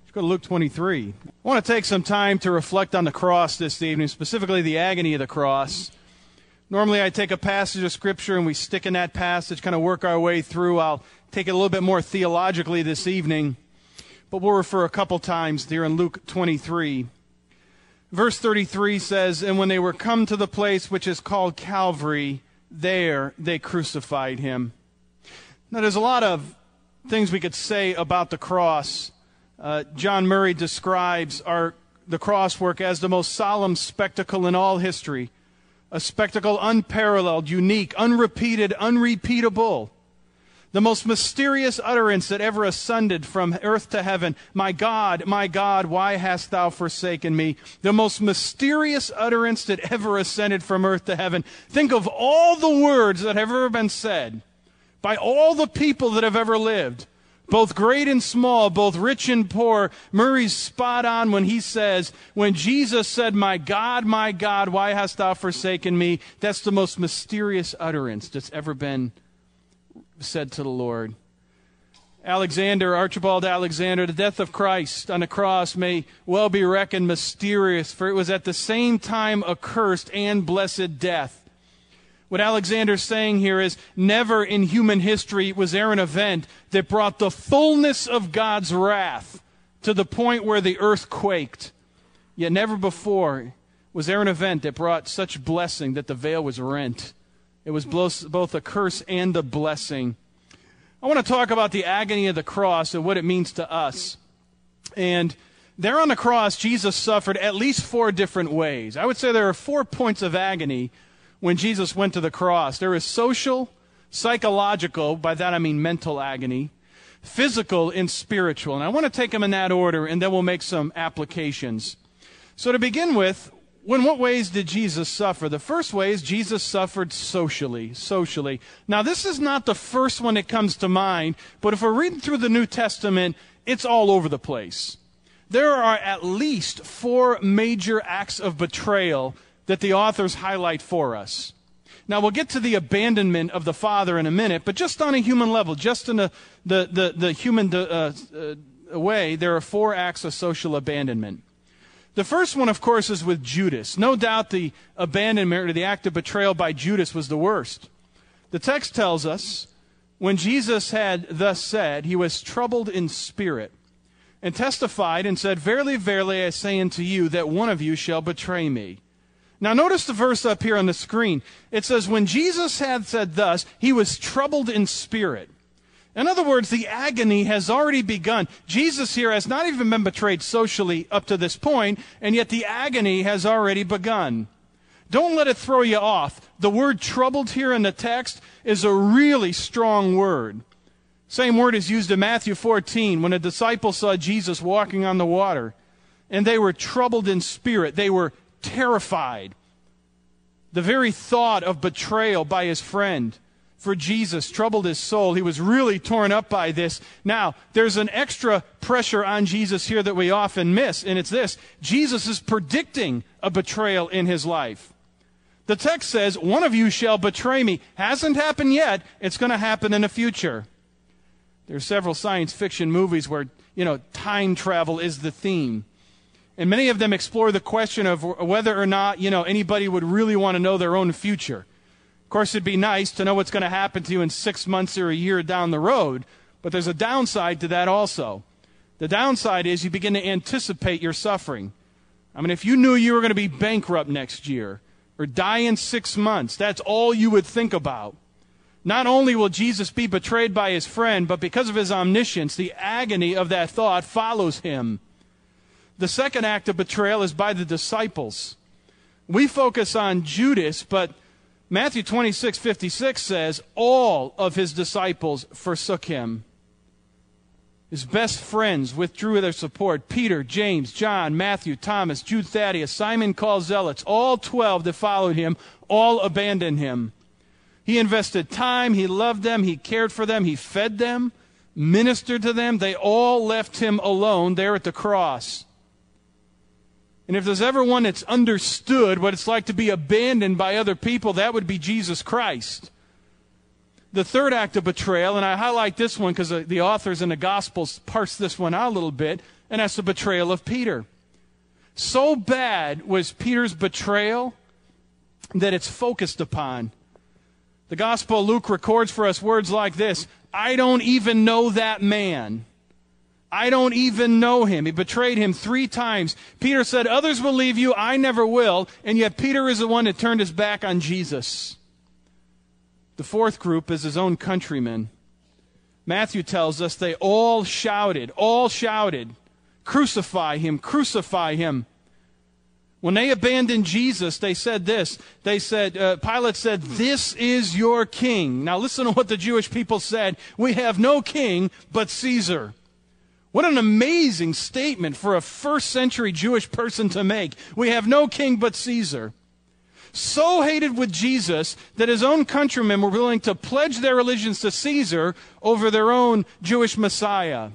Let's go to Luke 23. I want to take some time to reflect on the cross this evening, specifically the agony of the cross. Normally I take a passage of Scripture and we stick in that passage, kind of work our way through. I'll take it a little bit more theologically this evening, but we'll refer a couple times here in Luke 23. Verse 33 says, "And when they were come to the place which is called Calvary, there they crucified him." Now there's a lot of things we could say about the cross. John Murray describes the cross work as the most solemn spectacle in all history. A spectacle unparalleled, unique, unrepeated, unrepeatable. The most mysterious utterance that ever ascended from earth to heaven. My God, why hast thou forsaken me? The most mysterious utterance that ever ascended from earth to heaven. Think of all the words that have ever been said by all the people that have ever lived, both great and small, both rich and poor. Murray's spot on when he says, when Jesus said, my God, why hast thou forsaken me? That's the most mysterious utterance that's ever been said to the Lord. Archibald Alexander, the death of Christ on the cross may well be reckoned mysterious, for it was at the same time a cursed and blessed death. What Alexander's saying here is, never in human history was there an event that brought the fullness of God's wrath to the point where the earth quaked. Yet never before was there an event that brought such blessing that the veil was rent. It was both a curse and a blessing. I want to talk about the agony of the cross and what it means to us. And there on the cross, Jesus suffered at least 4 different ways. I would say there are 4 points of agony when Jesus went to the cross. There is social, psychological, by that I mean mental agony, physical, and spiritual. And I want to take them in that order, and then we'll make some applications. So to begin with, in what ways did Jesus suffer? The first way is Jesus suffered socially. Now, this is not the first one that comes to mind, but if we're reading through the New Testament, it's all over the place. There are at least 4 major acts of betrayal that the authors highlight for us. Now, we'll get to the abandonment of the Father in a minute, but just on a human level, just in the human way, there are 4 acts of social abandonment. The first one, of course, is with Judas. No doubt the abandonment or the act of betrayal by Judas was the worst. The text tells us, when Jesus had thus said, he was troubled in spirit, and testified and said, Verily, verily, I say unto you, that one of you shall betray me. Now notice the verse up here on the screen. It says, when Jesus had said thus, he was troubled in spirit. In other words, the agony has already begun. Jesus here has not even been betrayed socially up to this point, and yet the agony has already begun. Don't let it throw you off. The word troubled here in the text is a really strong word. Same word is used in Matthew 14 when the disciples saw Jesus walking on the water, and they were troubled in spirit. They were terrified. The very thought of betrayal by his friend for Jesus troubled his soul. He was really torn up by this. Now, there's an extra pressure on Jesus here that we often miss, and it's this. Jesus is predicting a betrayal in his life. The text says, one of you shall betray me. Hasn't happened yet. It's going to happen in the future. There are several science fiction movies where, time travel is the theme. And many of them explore the question of whether or not, anybody would really want to know their own future. Of course, it'd be nice to know what's going to happen to you in 6 months or a year down the road, but there's a downside to that also. The downside is you begin to anticipate your suffering. I mean, if you knew you were going to be bankrupt next year or die in 6 months, that's all you would think about. Not only will Jesus be betrayed by his friend, but because of his omniscience, the agony of that thought follows him. The second act of betrayal is by the disciples. We focus on Judas, but Matthew 26:56 says, all of his disciples forsook him. His best friends withdrew their support. Peter, James, John, Matthew, Thomas, Jude Thaddeus, Simon called Zealots, all 12 that followed him, all abandoned him. He invested time, he loved them, he cared for them, he fed them, ministered to them. They all left him alone there at the cross. And if there's ever one that's understood what it's like to be abandoned by other people, that would be Jesus Christ. The third act of betrayal, and I highlight this one because the authors in the Gospels parse this one out a little bit, and that's the betrayal of Peter. So bad was Peter's betrayal that it's focused upon. The Gospel of Luke records for us words like this: I don't even know that man. I don't even know him. He betrayed him 3 times. Peter said, others will leave you, I never will. And yet Peter is the one that turned his back on Jesus. The 4th group is his own countrymen. Matthew tells us they all shouted, crucify him, crucify him. When they abandoned Jesus, they said this. Pilate said, this is your king. Now listen to what the Jewish people said. We have no king but Caesar. What an amazing statement for a first-century Jewish person to make. We have no king but Caesar. So hated with Jesus that his own countrymen were willing to pledge their allegiance to Caesar over their own Jewish Messiah.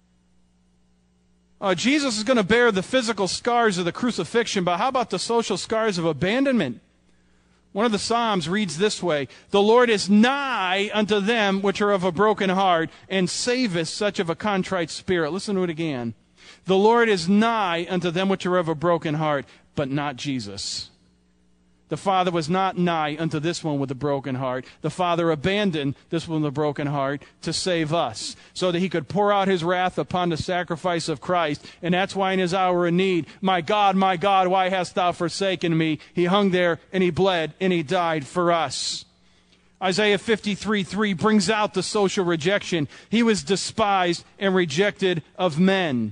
Jesus is going to bear the physical scars of the crucifixion, but how about the social scars of abandonment? One of the Psalms reads this way: the Lord is nigh unto them which are of a broken heart, and saveth such of a contrite spirit. Listen to it again. The Lord is nigh unto them which are of a broken heart, but not Jesus. The Father was not nigh unto this one with a broken heart. The Father abandoned this one with a broken heart to save us, so that he could pour out his wrath upon the sacrifice of Christ. And that's why in his hour of need, my God, why hast thou forsaken me? He hung there and he bled and he died for us. Isaiah 53:3 brings out the social rejection. He was despised and rejected of men.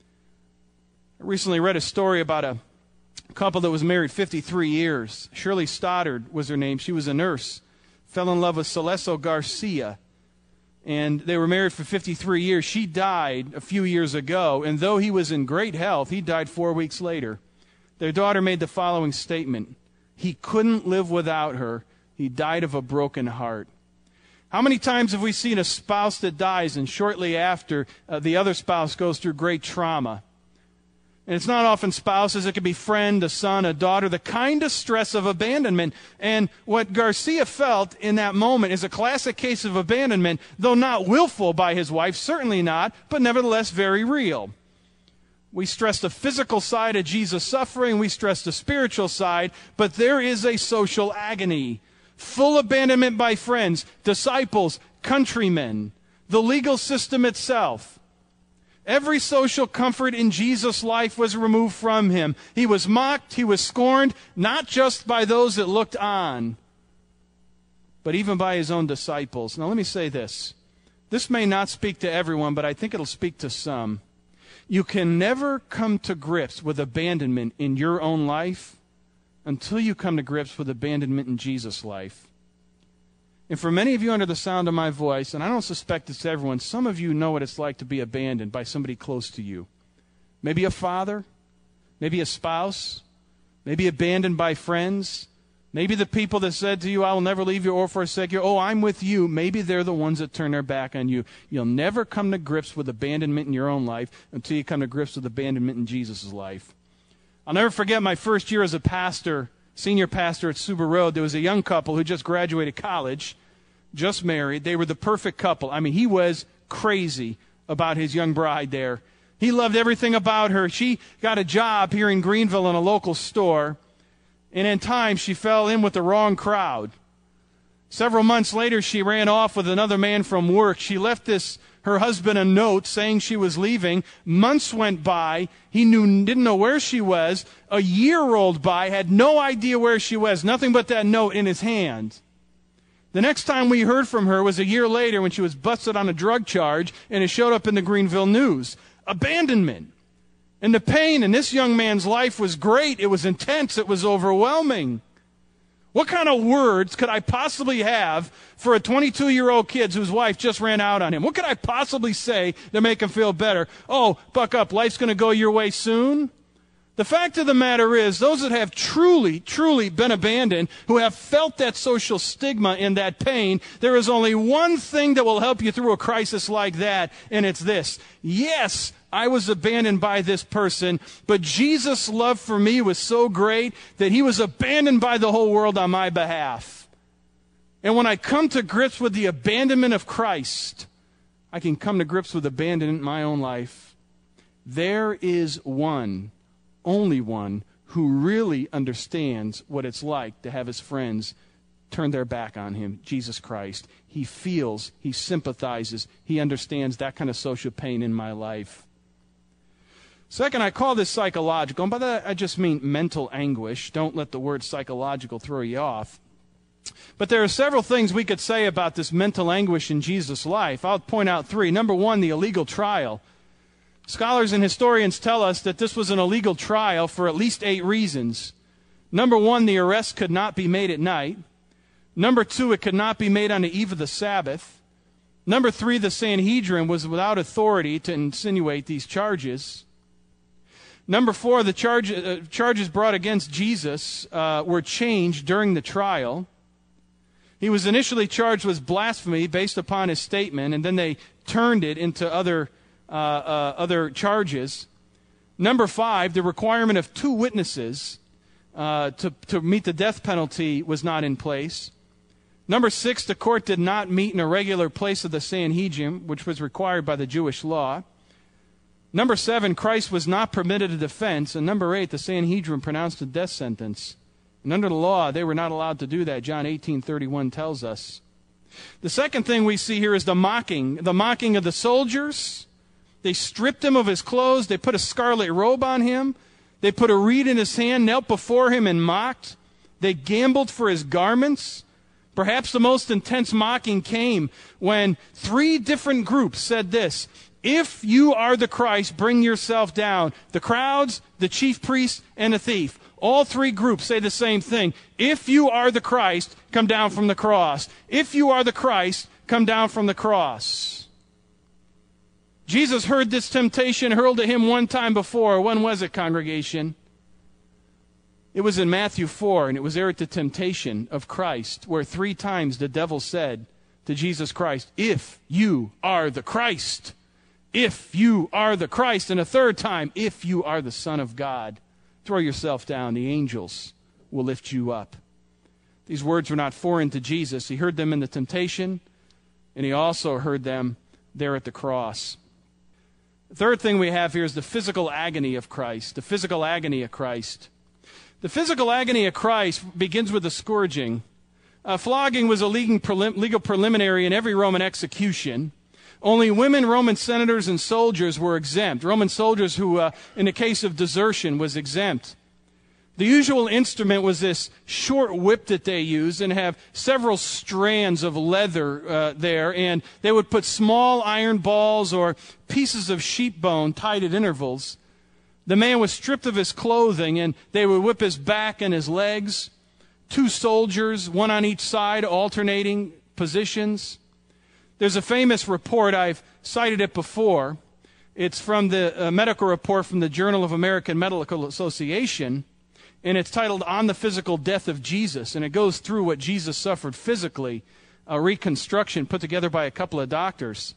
I recently read a story about a couple that was married 53 years. Shirley Stoddard was her name. She was a nurse. Fell in love with Celso Garcia. And they were married for 53 years. She died a few years ago. And though he was in great health, he died 4 weeks later. Their daughter made the following statement: he couldn't live without her. He died of a broken heart. How many times have we seen a spouse that dies and shortly after the other spouse goes through great trauma? And it's not often spouses. It could be friend, a son, a daughter, the kind of stress of abandonment. And what Garcia felt in that moment is a classic case of abandonment, though not willful by his wife, certainly not, but nevertheless very real. We stress the physical side of Jesus' suffering. We stress the spiritual side. But there is a social agony. Full abandonment by friends, disciples, countrymen, the legal system itself. Every social comfort in Jesus' life was removed from him. He was mocked, he was scorned, not just by those that looked on, but even by his own disciples. Now let me say this. This may not speak to everyone, but I think it'll speak to some. You can never come to grips with abandonment in your own life until you come to grips with abandonment in Jesus' life. And for many of you under the sound of my voice, and I don't suspect it's everyone, some of you know what it's like to be abandoned by somebody close to you. Maybe a father, maybe a spouse, maybe abandoned by friends, maybe the people that said to you, I will never leave you or forsake you. Oh, I'm with you. Maybe they're the ones that turn their back on you. You'll never come to grips with abandonment in your own life until you come to grips with abandonment in Jesus' life. I'll never forget my first year as a pastor, senior pastor at Suba Road. There was a young couple who just graduated college, just married. They were the perfect couple. I mean, he was crazy about his young bride there. He loved everything about her. She got a job here in Greenville in a local store, and in time she fell in with the wrong crowd. Several months later, she ran off with another man from work. She left her husband a note saying she was leaving. Months went by. He didn't know where she was. A year rolled by, had no idea where she was, nothing but that note in his hand. The next time we heard from her was a year later when she was busted on a drug charge, and it showed up in the Greenville News. Abandonment. And the pain in this young man's life was great. It was intense. It was overwhelming. What kind of words could I possibly have for a 22-year-old kid whose wife just ran out on him? What could I possibly say to make him feel better? Oh, buck up, life's going to go your way soon. The fact of the matter is, those that have truly, truly been abandoned, who have felt that social stigma and that pain, there is only one thing that will help you through a crisis like that, and it's this. Yes, I was abandoned by this person, but Jesus' love for me was so great that he was abandoned by the whole world on my behalf. And when I come to grips with the abandonment of Christ, I can come to grips with abandonment in my own life. there is one, only one, who really understands what it's like to have his friends turn their back on him, Jesus Christ. He feels, he sympathizes, he understands that kind of social pain in my life. Second, I call this psychological, and by that I just mean mental anguish. Don't let the word psychological throw you off. But there are several things we could say about this mental anguish in Jesus' life. I'll point out three. Number one, the illegal trial. Scholars and historians tell us that this was an illegal trial for at least 8 reasons. Number one, the arrest could not be made at night. Number two, it could not be made on the eve of the Sabbath. Number three, the Sanhedrin was without authority to insinuate these charges. Number four, the charges brought against Jesus were changed during the trial. He was initially charged with blasphemy based upon his statement, and then they turned it into other charges. Number five, the requirement of 2 witnesses to meet the death penalty was not in place. Number 6, the court did not meet in a regular place of the Sanhedrin, which was required by the Jewish law. Number 7, Christ was not permitted a defense. And number 8, the Sanhedrin pronounced a death sentence. And under the law, they were not allowed to do that. John 18:31 tells us. The second thing we see here is the mocking of the soldiers. They stripped him of his clothes. They put a scarlet robe on him. They put a reed in his hand, knelt before him, and mocked. They gambled for his garments. Perhaps the most intense mocking came when 3 different groups said this: "If you are the Christ, bring yourself down." The crowds, the chief priest, and the thief. All 3 groups say the same thing. If you are the Christ, come down from the cross. If you are the Christ, come down from the cross. Jesus heard this temptation hurled at him one time before. When was it, congregation? It was in Matthew 4, and it was there at the temptation of Christ, where 3 times the devil said to Jesus Christ, "If you are the Christ, if you are the Christ," and a 3rd time, "If you are the Son of God, throw yourself down, the angels will lift you up." These words were not foreign to Jesus. He heard them in the temptation, and he also heard them there at the cross. The third thing we have here is the physical agony of Christ. The physical agony of Christ. The physical agony of Christ begins with the scourging. Flogging was a legal preliminary in every Roman execution. Only women, Roman senators, and soldiers were exempt. Roman soldiers who, in the case of desertion, was exempt. The usual instrument was this short whip that they used, and have several strands of leather there, and they would put small iron balls or pieces of sheep bone tied at intervals. The man was stripped of his clothing, and they would whip his back and his legs. 2 soldiers, one on each side, alternating positions. There's a famous report, I've cited it before. It's from the medical report from the Journal of American Medical Association, and it's titled "On the Physical Death of Jesus," and it goes through what Jesus suffered physically, a reconstruction put together by a couple of doctors.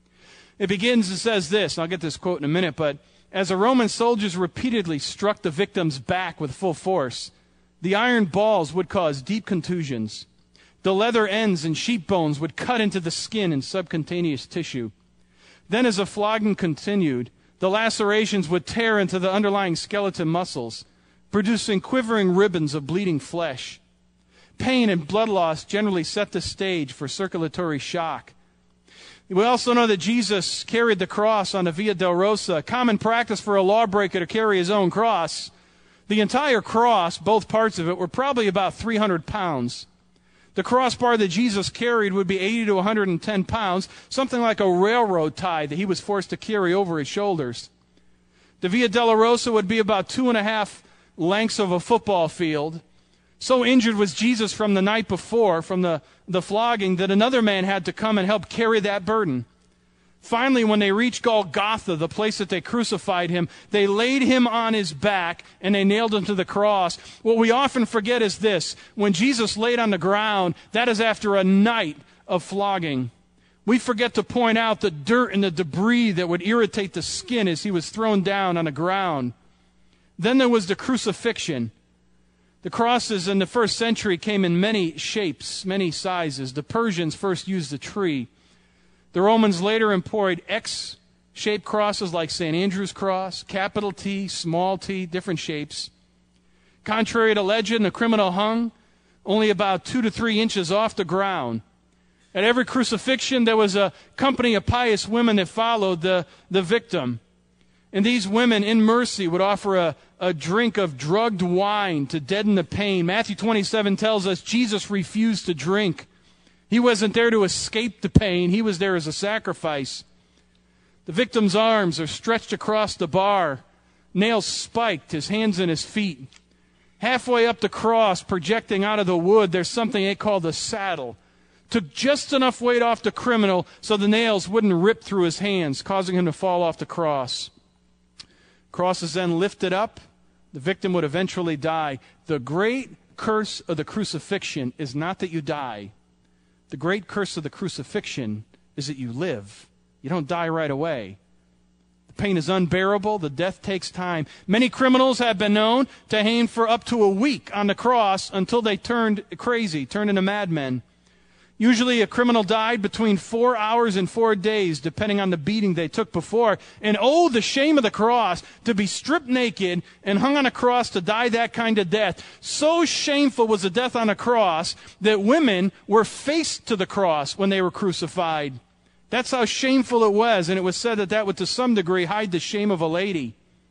It begins, it says this, and I'll get this quote in a minute, but as the Roman soldiers repeatedly struck the victim's back with full force, the iron balls would cause deep contusions. The leather ends and sheep bones would cut into the skin and subcutaneous tissue. Then as the flogging continued, the lacerations would tear into the underlying skeleton muscles, producing quivering ribbons of bleeding flesh. Pain and blood loss generally set the stage for circulatory shock. We also know that Jesus carried the cross on the Via Dolorosa, common practice for a lawbreaker to carry his own cross. The entire cross, both parts of it, were probably about 300 pounds. The crossbar that Jesus carried would be 80 to 110 pounds, something like a railroad tie that he was forced to carry over his shoulders. The Via Dolorosa would be about 2.5 lengths of a football field. So injured was Jesus from the night before, from the flogging, that another man had to come and help carry that burden. Finally, when they reached Golgotha, the place that they crucified him, they laid him on his back and they nailed him to the cross. What we often forget is this: when Jesus laid on the ground, that is after a night of flogging. We forget to point out the dirt and the debris that would irritate the skin as he was thrown down on the ground. Then there was the crucifixion. The crosses in the 1st century came in many shapes, many sizes. The Persians first used a tree. The Romans later employed X shaped crosses like St. Andrew's cross, capital T, small t, different shapes. Contrary to legend, the criminal hung only about 2 to 3 inches off the ground. At every crucifixion, there was a company of pious women that followed the victim. And these women, in mercy, would offer a drink of drugged wine to deaden the pain. Matthew 27 tells us Jesus refused to drink. He wasn't there to escape the pain. He was there as a sacrifice. The victim's arms are stretched across the bar, nails spiked, his hands and his feet. Halfway up the cross, projecting out of the wood, there's something they call the saddle. Took just enough weight off the criminal so the nails wouldn't rip through his hands, causing him to fall off the cross. Cross is then lifted up. The victim would eventually die. The great curse of the crucifixion is not that you die. The great curse of the crucifixion is that you live. You don't die right away. The pain is unbearable. The death takes time. Many criminals have been known to hang for up to a week on the cross until they turned crazy, turned into madmen. Usually a criminal died between 4 hours and 4 days, depending on the beating they took before. And oh, the shame of the cross, to be stripped naked and hung on a cross to die that kind of death. So shameful was the death on a cross that women were faced to the cross when they were crucified. That's how shameful it was, and it was said that that would to some degree hide the shame of a lady.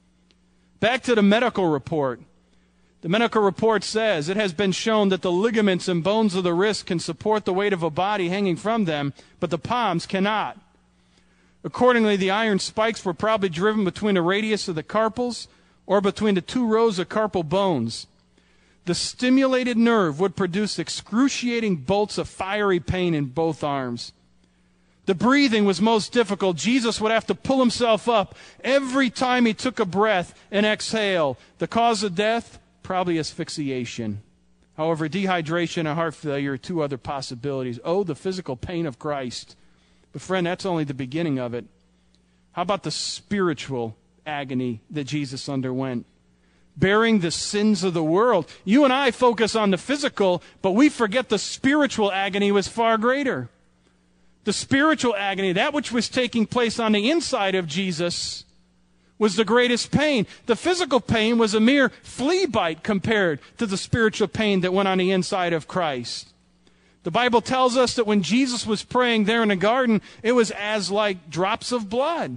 Back to the medical report. The medical report says it has been shown that the ligaments and bones of the wrist can support the weight of a body hanging from them, but the palms cannot. Accordingly, the iron spikes were probably driven between the radius of the carpals or between the 2 rows of carpal bones. The stimulated nerve would produce excruciating bolts of fiery pain in both arms. The breathing was most difficult. Jesus would have to pull himself up every time he took a breath and exhale. The cause of death? Probably asphyxiation. However, dehydration and heart failure are 2 other possibilities. Oh, the physical pain of Christ. But friend, that's only the beginning of it. How about the spiritual agony that Jesus underwent? Bearing the sins of the world. You and I focus on the physical, but we forget the spiritual agony was far greater. The spiritual agony, that which was taking place on the inside of Jesus, was the greatest pain. The physical pain was a mere flea bite compared to the spiritual pain that went on the inside of Christ. The Bible tells us that when Jesus was praying there in the garden, it was as like drops of blood.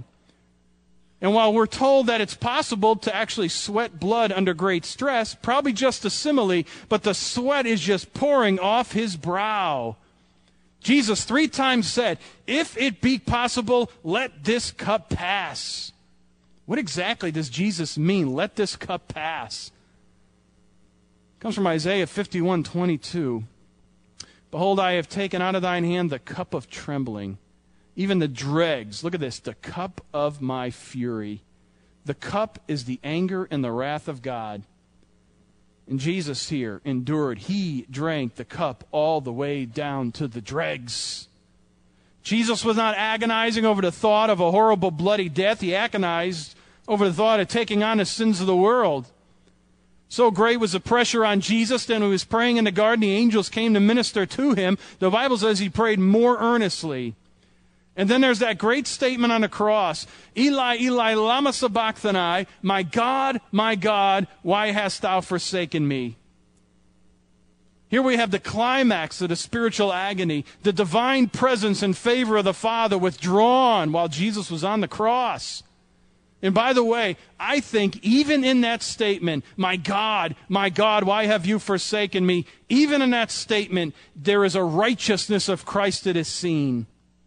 And while we're told that it's possible to actually sweat blood under great stress, probably just a simile, but the sweat is just pouring off his brow. Jesus 3 times said, "If it be possible, let this cup pass." What exactly does Jesus mean, let this cup pass? It comes from Isaiah 51:22. "Behold, I have taken out of thine hand the cup of trembling, even the dregs." Look at this, the cup of my fury. The cup is the anger and the wrath of God. And Jesus here endured. He drank the cup all the way down to the dregs. Jesus was not agonizing over the thought of a horrible bloody death. He agonized over the thought of taking on the sins of the world. So great was the pressure on Jesus that when he was praying in the garden, the angels came to minister to him. The Bible says he prayed more earnestly. And then there's that great statement on the cross, "Eli, Eli, lama sabachthani, my God, why hast thou forsaken me?" Here we have the climax of the spiritual agony, the divine presence and favor of the Father withdrawn while Jesus was on the cross. And by the way, I think even in that statement, my God, why have you forsaken me?" Even in that statement, there is a righteousness of Christ that is seen.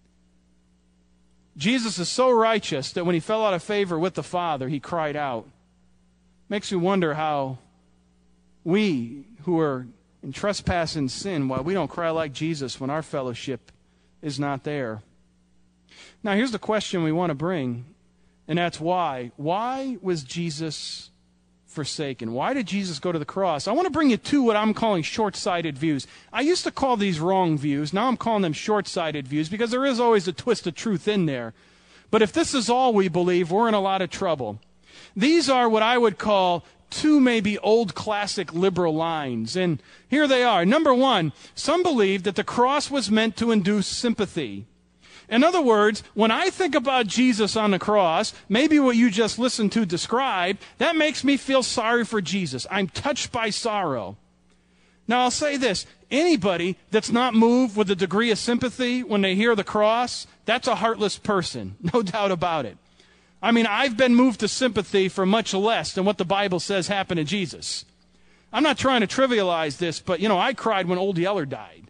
Jesus is so righteous that when he fell out of favor with the Father, he cried out. Makes me wonder how we who are in trespass and sin, why we don't cry like Jesus when our fellowship is not there. Now here's the question we want to bring, and that's why. Why was Jesus forsaken? Why did Jesus go to the cross? I want to bring you two what I'm calling short-sighted views. I used to call these wrong views. Now I'm calling them short-sighted views because there is always a twist of truth in there. But if this is all we believe, we're in a lot of trouble. These are what I would call two maybe old classic liberal lines. And here they are. Number one, some believe that the cross was meant to induce sympathy. In other words, when I think about Jesus on the cross, maybe what you just listened to describe, that makes me feel sorry for Jesus. I'm touched by sorrow. Now, I'll say this. Anybody that's not moved with a degree of sympathy when they hear the cross, that's a heartless person. No doubt about it. I mean, I've been moved to sympathy for much less than what the Bible says happened to Jesus. I'm not trying to trivialize this, but, I cried when Old Yeller died.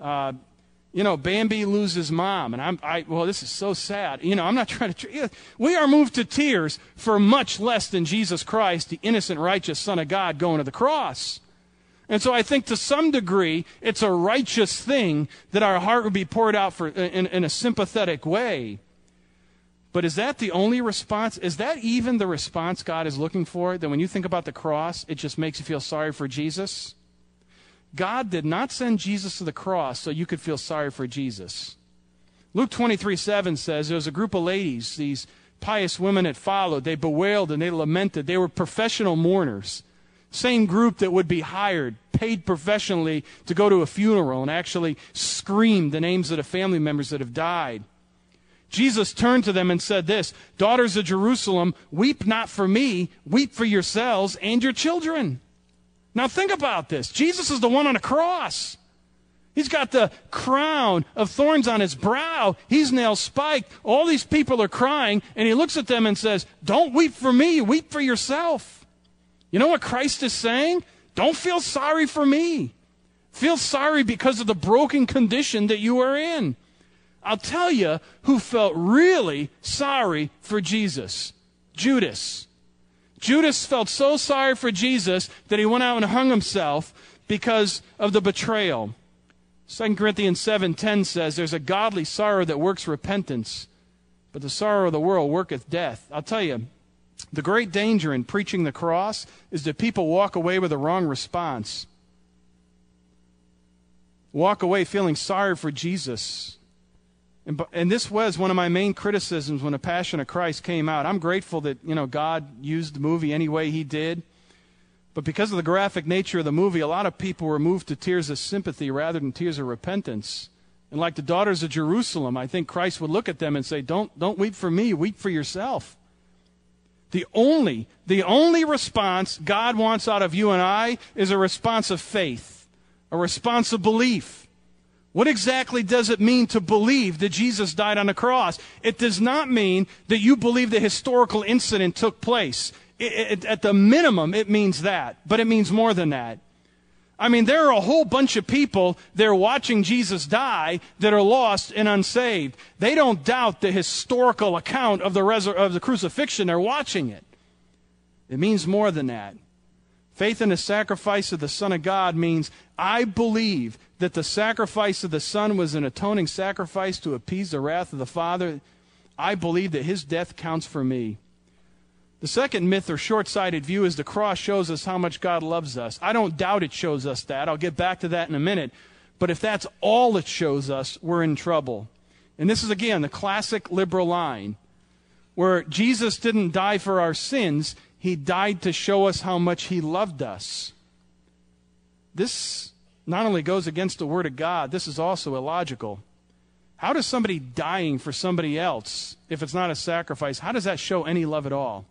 Bambi loses mom, and well, this is so sad. I'm not trying to. We are moved to tears for much less than Jesus Christ, the innocent, righteous Son of God, going to the cross. And so I think to some degree, it's a righteous thing that our heart would be poured out in a sympathetic way. But is that the only response? Is that even the response God is looking for? That when you think about the cross, it just makes you feel sorry for Jesus? God did not send Jesus to the cross so you could feel sorry for Jesus. Luke 23:7 says there was a group of ladies, these pious women that followed. They bewailed and they lamented. They were professional mourners. Same group that would be hired, paid professionally to go to a funeral and actually scream the names of the family members that have died. Jesus turned to them and said this, "Daughters of Jerusalem, weep not for me, weep for yourselves and your children." Now think about this. Jesus is the one on the cross. He's got the crown of thorns on his brow. He's nail spiked. All these people are crying, and he looks at them and says, "Don't weep for me, weep for yourself." You know what Christ is saying? Don't feel sorry for me. Feel sorry because of the broken condition that you are in. I'll tell you who felt really sorry for Jesus. Judas. Judas felt so sorry for Jesus that he went out and hung himself because of the betrayal. 2 Corinthians 7:10 says, "There's a godly sorrow that works repentance, but the sorrow of the world worketh death." I'll tell you, the great danger in preaching the cross is that people walk away with a wrong response. Walk away feeling sorry for Jesus. And this was one of my main criticisms when The Passion of Christ came out. I'm grateful that, God used the movie any way he did. But because of the graphic nature of the movie, a lot of people were moved to tears of sympathy rather than tears of repentance. And like the daughters of Jerusalem, I think Christ would look at them and say, don't weep for me, weep for yourself. The only response God wants out of you and I is a response of faith, a response of belief. What exactly does it mean to believe that Jesus died on the cross? It does not mean that you believe the historical incident took place. At the minimum, it means that, but it means more than that. I mean, there are a whole bunch of people there watching Jesus die that are lost and unsaved. They don't doubt the historical account of the crucifixion. They're watching it. It means more than that. Faith in the sacrifice of the Son of God means I believe that the sacrifice of the Son was an atoning sacrifice to appease the wrath of the Father. I believe that his death counts for me. The second myth or short-sighted view is the cross shows us how much God loves us. I don't doubt it shows us that. I'll get back to that in a minute. But if that's all it shows us, we're in trouble. And this is, again, the classic liberal line, where Jesus didn't die for our sins. He died to show us how much he loved us. This not only goes against the Word of God, this is also illogical. How does somebody dying for somebody else, if it's not a sacrifice, how does that show any love at all?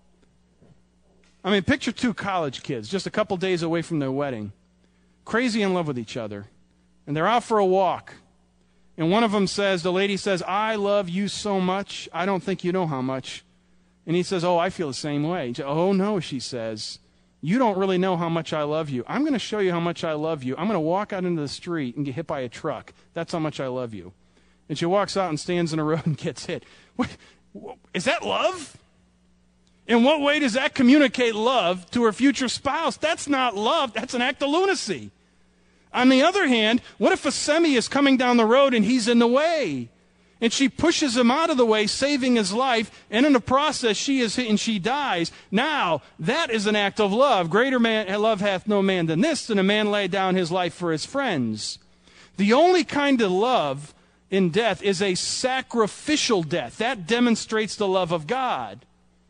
I mean, picture two college kids just a couple days away from their wedding, crazy in love with each other, and they're out for a walk. And one of them says, the lady says, "I love you so much, I don't think you know how much." And he says, "Oh, I feel the same way." Says, "Oh, no," she says. "You don't really know how much I love you. I'm going to show you how much I love you. I'm going to walk out into the street and get hit by a truck. That's how much I love you." And she walks out and stands in the road and gets hit. What, is that love? In what way does that communicate love to her future spouse? That's not love. That's an act of lunacy. On the other hand, what if a semi is coming down the road and he's in the way? And she pushes him out of the way, saving his life, and in the process she is hit and she dies. Now, that is an act of love. Greater love hath no man than this, than a man lay down his life for his friends. The only kind of love in death is a sacrificial death. That demonstrates the love of God.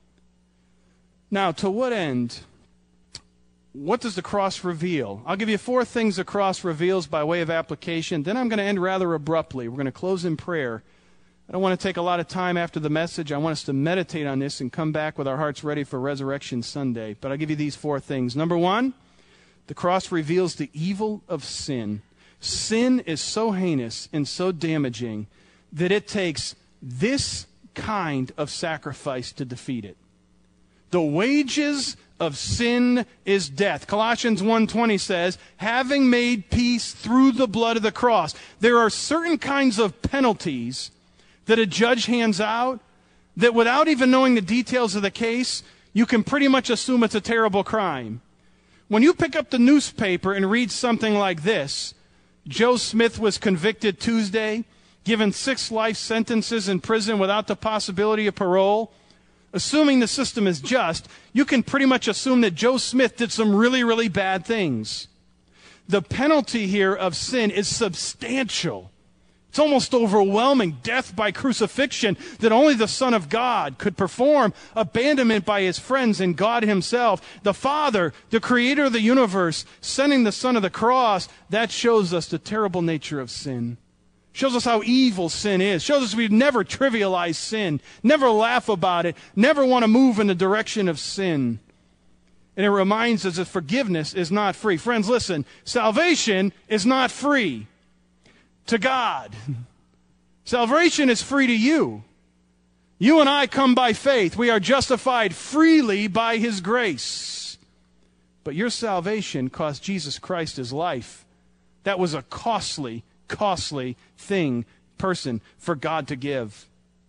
Now, to what end? What does the cross reveal? I'll give you 4 things the cross reveals by way of application. Then I'm going to end rather abruptly. We're going to close in prayer. I don't want to take a lot of time after the message. I want us to meditate on this and come back with our hearts ready for Resurrection Sunday. But I'll give you these 4 things. Number 1, the cross reveals the evil of sin. Sin is so heinous and so damaging that it takes this kind of sacrifice to defeat it. The wages of sin is death. Colossians 1:20 says, having made peace through the blood of the cross. There are certain kinds of penalties that a judge hands out that without even knowing the details of the case, you can pretty much assume it's a terrible crime. When you pick up the newspaper and read something like this, Joe Smith was convicted Tuesday, given 6 life sentences in prison without the possibility of parole. Assuming the system is just, you can pretty much assume that Joe Smith did some really, really bad things. The penalty here of sin is substantial. It's almost overwhelming. Death by crucifixion that only the Son of God could perform. Abandonment by his friends and God himself. The Father, the creator of the universe, sending the Son of the cross. That shows us the terrible nature of sin. Shows us how evil sin is. Shows us we'd never trivialize sin. Never laugh about it. Never want to move in the direction of sin. And it reminds us that forgiveness is not free. Friends, listen. Salvation is not free to God. Salvation is free to you. You and I come by faith. We are justified freely by his grace. But your salvation cost Jesus Christ his life. That was a costly person for God to give.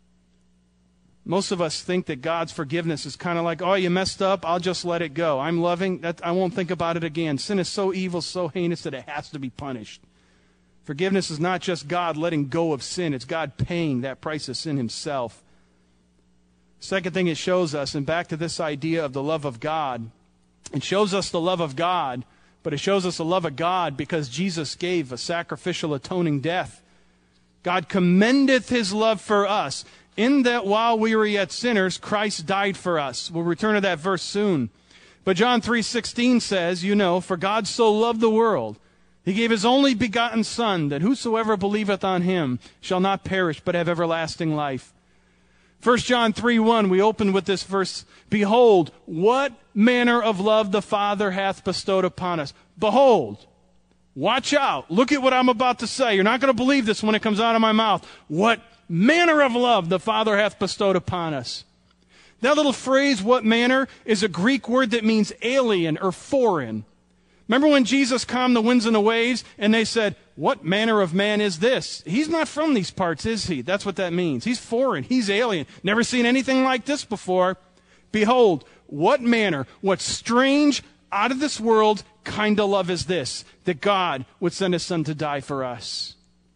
Most of us think that God's forgiveness is kind of like, oh, you messed up, I'll just let it go. I'm loving, that I won't think about it again. Sin is so evil, so heinous that it has to be punished. Forgiveness is not just God letting go of sin. It's God paying that price of sin himself. Second thing it shows us, and back to this idea of the love of God, it shows us the love of God, but it shows us the love of God because Jesus gave a sacrificial atoning death. God commendeth his love for us, in that while we were yet sinners, Christ died for us. We'll return to that verse soon. But John 3:16 says, for God so loved the world, he gave his only begotten Son, that whosoever believeth on him shall not perish, but have everlasting life. 1 John 3:1, we open with this verse, behold, what manner of love the Father hath bestowed upon us. Behold, watch out, look at what I'm about to say. You're not going to believe this when it comes out of my mouth. What manner of love the Father hath bestowed upon us. That little phrase, what manner, is a Greek word that means alien or foreign. Remember when Jesus calmed the winds and the waves, and they said, what manner of man is this? He's not from these parts, is he? That's what that means. He's foreign. He's alien. Never seen anything like this before. Behold, what manner, what strange, out of this world kind of love is this, that God would send his Son to die for us.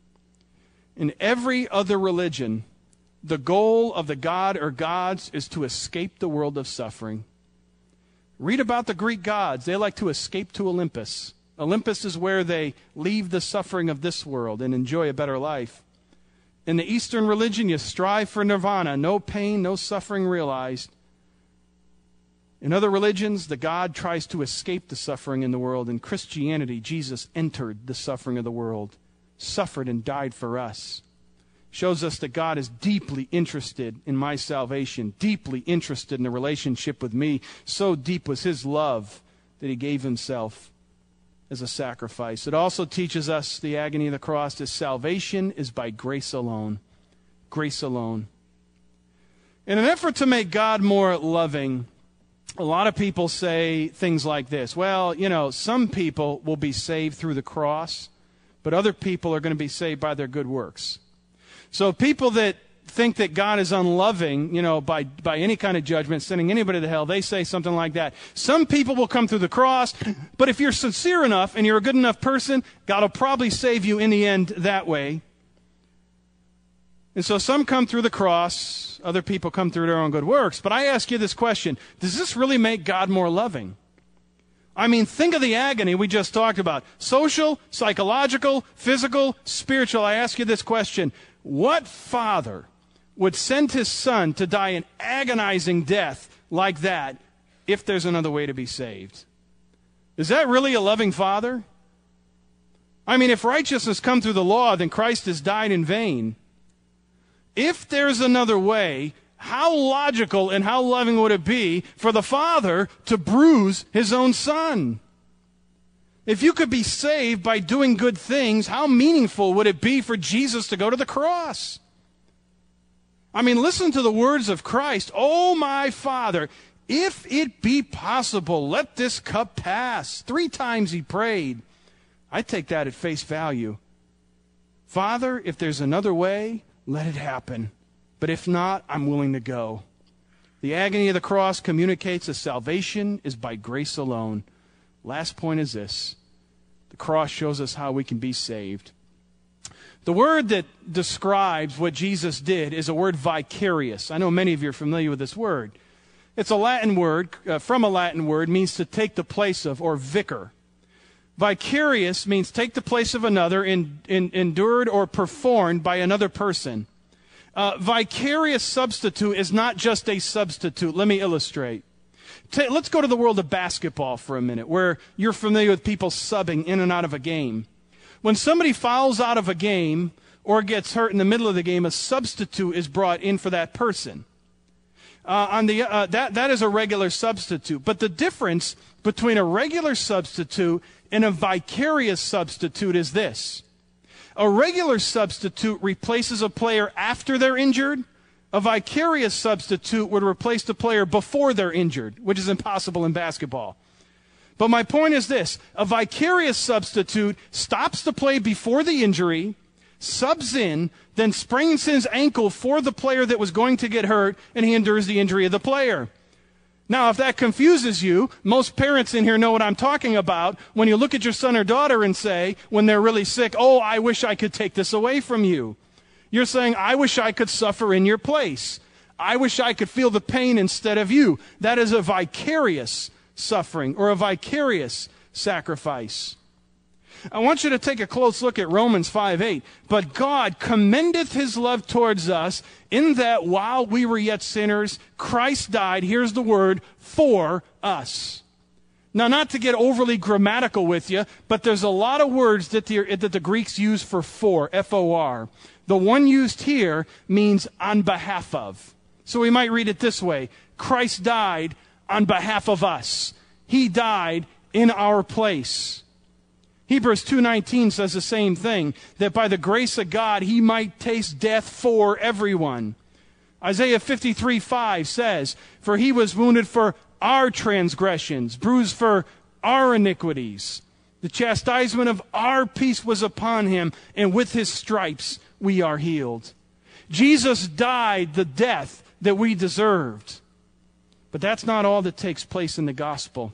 In every other religion, the goal of the god or gods is to escape the world of suffering. Read about the Greek gods. They like to escape to Olympus. Olympus is where they leave the suffering of this world and enjoy a better life. In the Eastern religion, you strive for nirvana, no pain, no suffering realized. In other religions, the god tries to escape the suffering in the world. In Christianity, Jesus entered the suffering of the world, suffered and died for us. Shows us that God is deeply interested in my salvation, deeply interested in a relationship with me. So deep was his love that he gave himself as a sacrifice. It also teaches us the agony of the cross is salvation is by grace alone. Grace alone. In an effort to make God more loving, a lot of people say things like this. Well, some people will be saved through the cross, but other people are going to be saved by their good works. So people that think that God is unloving, by any kind of judgment, sending anybody to hell, they say something like that. Some people will come through the cross, but if you're sincere enough and you're a good enough person, God will probably save you in the end that way. And so some come through the cross, other people come through their own good works. But I ask you this question, does this really make God more loving? I mean, think of the agony we just talked about. Social, psychological, physical, spiritual. I ask you this question. What father would send his son to die an agonizing death like that if there's another way to be saved? Is that really a loving father? I mean, if righteousness come through the law, then Christ has died in vain. If there's another way, how logical and how loving would it be for the Father to bruise his own Son? If you could be saved by doing good things, how meaningful would it be for Jesus to go to the cross? I mean, listen to the words of Christ. Oh, my Father, if it be possible, let this cup pass. 3 times he prayed. I take that at face value. Father, if there's another way, let it happen. But if not, I'm willing to go. The agony of the cross communicates that salvation is by grace alone. Last point is this. The cross shows us how we can be saved. The word that describes what Jesus did is a word vicarious. I know many of you are familiar with this word. It's a Latin word, from a Latin word, means to take the place of, or vicar. Vicarious means take the place of another, endured or performed by another person. Vicarious substitute is not just a substitute. Let me illustrate. Let's go to the world of basketball for a minute, where you're familiar with people subbing in and out of a game. When somebody fouls out of a game or gets hurt in the middle of the game, a substitute is brought in for that person. That is a regular substitute. But the difference between a regular substitute and a vicarious substitute is this. A regular substitute replaces a player after they're injured. A vicarious substitute would replace the player before they're injured, which is impossible in basketball. But my point is this. A vicarious substitute stops the play before the injury, subs in, then sprains his ankle for the player that was going to get hurt, and he endures the injury of the player. Now, if that confuses you, most parents in here know what I'm talking about when you look at your son or daughter and say, when they're really sick, oh, I wish I could take this away from you. You're saying, I wish I could suffer in your place. I wish I could feel the pain instead of you. That is a vicarious suffering or a vicarious sacrifice. I want you to take a close look at Romans 5:8. But God commendeth his love towards us in that while we were yet sinners, Christ died, here's the word, for us. Now, not to get overly grammatical with you, but there's a lot of words that the Greeks use for, F-O-R. The one used here means on behalf of. So we might read it this way. Christ died on behalf of us. He died in our place. Hebrews 2:19 says the same thing, that by the grace of God he might taste death for everyone. Isaiah 53:5 says, for he was wounded for our transgressions, bruised for our iniquities. The chastisement of our peace was upon him, and with his stripes we are healed. Jesus died the death that we deserved. But that's not all that takes place in the gospel.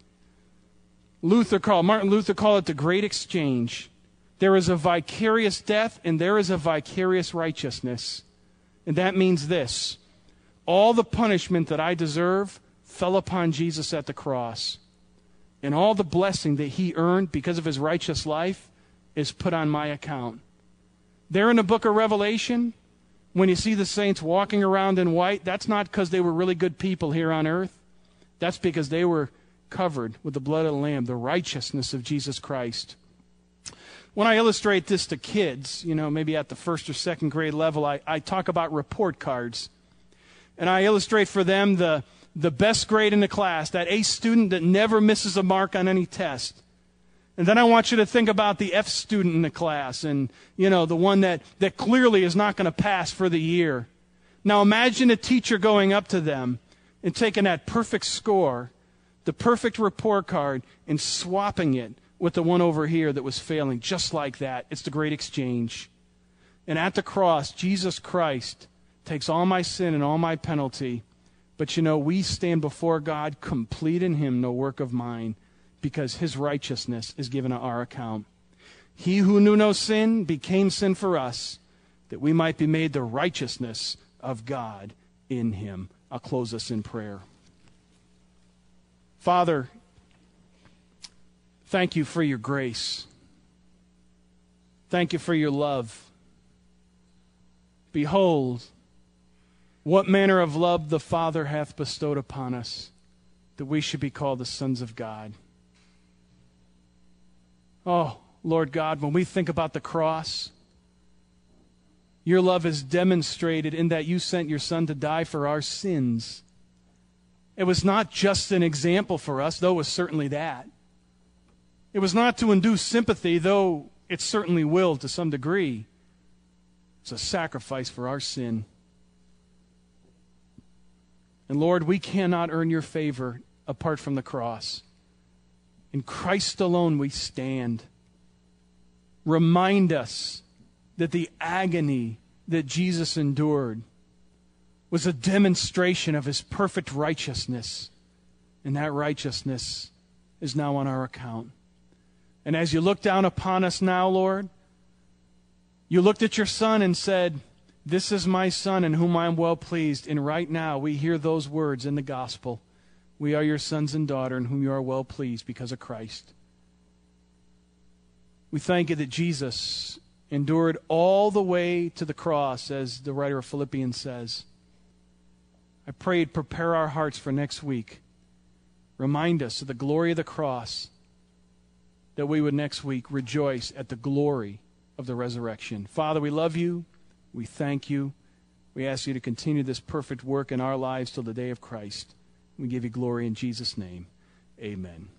Martin Luther called it the great exchange. There is a vicarious death and there is a vicarious righteousness. And that means this. All the punishment that I deserve fell upon Jesus at the cross. And all the blessing that he earned because of his righteous life is put on my account. There in the book of Revelation, when you see the saints walking around in white, that's not because they were really good people here on earth. That's because they were covered with the blood of the Lamb, the righteousness of Jesus Christ. When I illustrate this to kids, maybe at the 1st or 2nd grade level, I talk about report cards. And I illustrate for them the best grade in the class, that A student that never misses a mark on any test. And then I want you to think about the F student in the class and, the one that clearly is not going to pass for the year. Now imagine a teacher going up to them and taking that perfect score, the perfect report card, and swapping it with the one over here that was failing, just like that. It's the great exchange. And at the cross, Jesus Christ takes all my sin and all my penalty. But we stand before God complete in him, no work of mine, because his righteousness is given to our account. He who knew no sin became sin for us, that we might be made the righteousness of God in him. I'll close us in prayer. Father, thank you for your grace. Thank you for your love. Behold, what manner of love the Father hath bestowed upon us, that we should be called the sons of God. Oh, Lord God, when we think about the cross, Your love is demonstrated in that you sent your Son to die for our sins. It was not just an example for us, though it was certainly that. It was not to induce sympathy, though it certainly will to some degree. It's a sacrifice for our sin. And Lord, we cannot earn your favor apart from the cross. In Christ alone we stand. Remind us that the agony that Jesus endured was a demonstration of his perfect righteousness. And that righteousness is now on our account. And as you look down upon us now, Lord, you looked at your Son and said, "This is my Son in whom I am well pleased." And right now we hear those words in the gospel. We are your sons and daughter in whom you are well pleased because of Christ. We thank you that Jesus endured all the way to the cross, as the writer of Philippians says. I pray you'd prepare our hearts for next week. Remind us of the glory of the cross, that we would next week rejoice at the glory of the resurrection. Father, we love you. We thank you. We ask you to continue this perfect work in our lives till the day of Christ. We give you glory in Jesus' name. Amen.